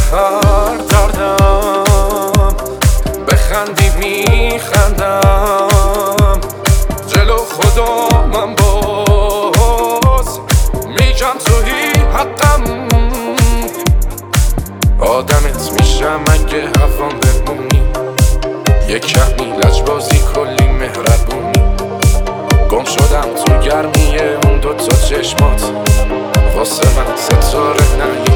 هر دردم بخندی میخندم جلو خدا من باز میگم توی حقم آدمت میشم اگه هوام بمونی یه کمی لجبازی کلی مهربونی گم شدم تو گرمی اون دوتا چشمات واسه من ستاره نهی